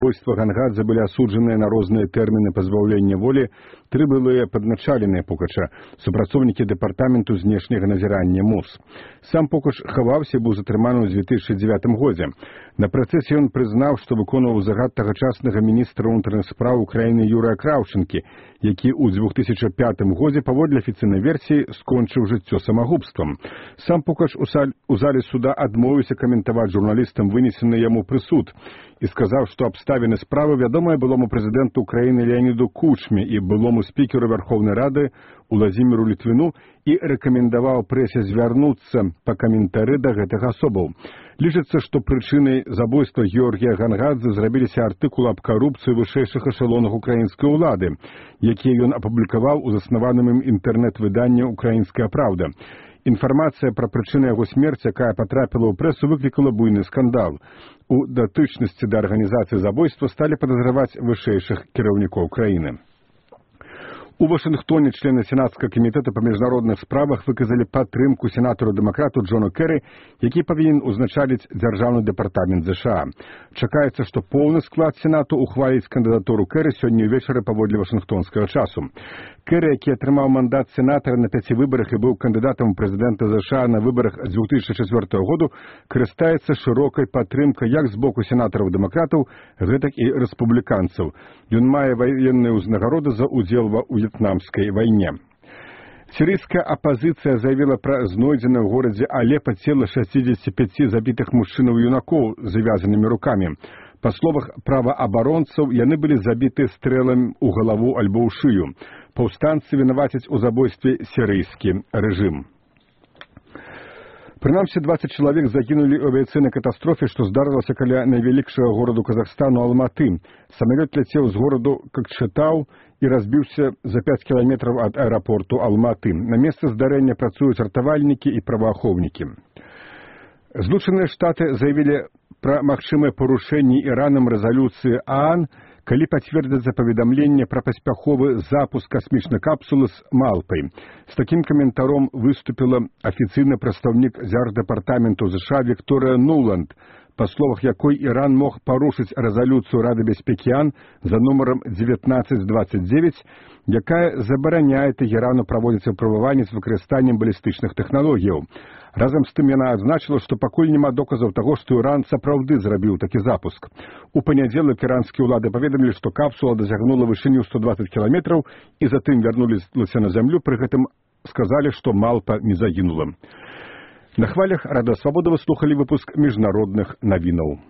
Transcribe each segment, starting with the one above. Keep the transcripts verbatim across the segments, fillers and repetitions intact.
Забойства Гангадзе былі асуджаныя на розныя тэрміны пазбаўлення волі тры былыя падначаленыя Пукача, супрацоўнікі дэпартаменту знешняга назірання МОЗ. Сам Пукач хаваўся і быў затрыманы ў дзве тысячы дзевятым годзе. На працэсе ён прызнаў, што выконваў загад тагачаснага міністра ўнутраных спраў Украіны Юрыя Краўчынкі, які ў дзве тысячы пятым годзе паводле афіцыйнай версіі скончыў жыццё самагубствам. Сам Пукач у зале суда адмовіўся каментаваць журналістам вынесены яму прысуд і сказаў, што абставіны справы вядомыя былому прэзідэнту Украіны Леаніду Кучме і былому спікеру Вярхоўнай Рады Уладзіміру Літвіну і рэкамендаваў прэсе звярнуцца па каментары да гэтых асобаў. Лічыцца, што прычынай забойства Георгія Гангадзе зрабіліся артыкулы аб карупцыі вышэйшых эшалонах украінскай улады, якія ён апублікаваў у заснаваным ім інтэрнэт-выданні «Украінская праўда». Інфармацыя пра прычыны яго смерці, якая патрапіла ў прэсу, выклікала буйны скандал. У датычнасці да арганізацыі забойства сталі падазраваць вышэйшых кіраўнікоў краіны. У Вашынгтоне члены сенатскага камітэта па міжнародных справах выказалі падтрымку сенатару-дэмакрату Джону Кэры, які павінен узначаліць дзяржаўны дэпартамент ЗША. Чакаецца, што поўны склад сенату ухваліць кандыдатуру Кэры сёння ўвечары паводле вашынгтонскага часу. Кэры, які атрымаў мандат сенатара на пяці выбарах і быў кандыдатам у прэзідэнта ЗША на выбарах дзве тысячы чацвёртага году, карыстаецца шырокай падтрымкай як з боку сенатараў-дэмакратаў, гэтак і рэспубліканцаў. Ён мае ваенныя ўзнагароды за ўдзел ва в'етнамскай вайне. Сірыйская апазіцыя заявіла пра знойдзены ў горадзе Алепа цела шасцідзесяці пяці забітых мужчынаў і юнакоў з завязанымі рукамі. Па словах праваабаронцаў, яны былі забіты стрэламі ў галаву альбо ў шыю. Паўстанцы вінавацяць у забойстве сірыйскі рэжым. Прынамсі, дваццаць чалавек загінулі ў авіяцыйнай катастрофе, што здарылася каля найвялікшага гораду Казахстану Алматы. Самалёт ляцеў з гораду Кокчетау і разбіўся за пяць кіламетраў ад аэрапорту Алматы. На месцы здарэння працуюць ратавальнікі і праваахоўнікі. Злучаныя Штаты заявілі пра магчымыя парушэнні Іранам рэзалюцыі ААН, калі пацвердзяцца паведамленне пра паспяховы запуск касмічнай капсулы з Малпай. З такім каментаром выступіла афіцыйны прадстаўнік дзярждэпартаменту ЗША Вікторыя Нуланд, па словах якой Іран мог парушыць рэзалюцыю Рады бяспекі ААН за нумарам дзевятнаццаць дваццаць дзевяць, якая забараняе Тэгерану праводзіць выпрабаванні з выкарыстаннем балістычных тэхналогіяў. Разам з тым яна адзначыла, што пакуль няма доказаў таго, што Іран сапраўды зрабіў такі запуск. У панядзелак іранскія ўлады паведамілі, што капсула дасягнула вышыню сто дваццаць кіламетраў і затым вярнуліся на зямлю, пры гэтым сказалі, што Малпа не загінула. На хвалях Радыё Свабода вы слухалі выпуск міжнародных навінаў.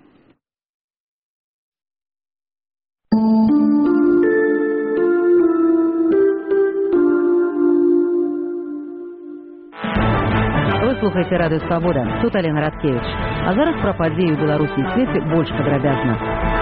Вы слухаеце Радыё Свабода. Тут Алена Радкевіч. А зараз пра падзеі ў Беларусі і свеце больш падрабязна.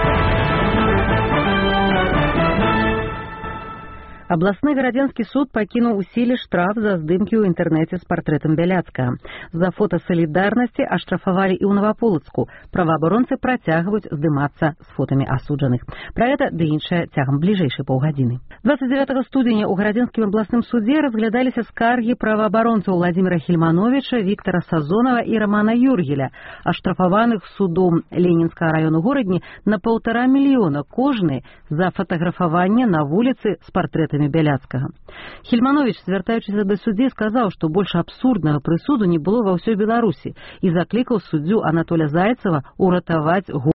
Абласны гарадзенскі суд пакінуў у сіле штраф за здымкі ў інтэрнэце з партрэтам Бяляцкага. За фота салідарнасці аштрафавалі і ў Наваполацку. Праваабаронцы працягваюць здымацца з фотамі асуджаных. Пра гэта ды іншае цягам бліжэйшай паўгадзіны. дваццаць дзевятага студзеня ў гарадзенскім абласным судзе разглядаліся скаргі праваабаронцаў Владзіміра Хельмановіча, Віктара Сазонава і Рамана Юргеля, аштрафаваных судом Ленінскага раёну горадні на паўтара мільёна кожны за фатаграфаванне на вуліцы з партрэтамі Бяляцкага. Хельманович, звяртаючыся да суддзі, сказаў, што больш абсурднага прысуду не было ва ўсёй Беларусі і заклікаў суддзю Анатоля Зайцева ўратаваць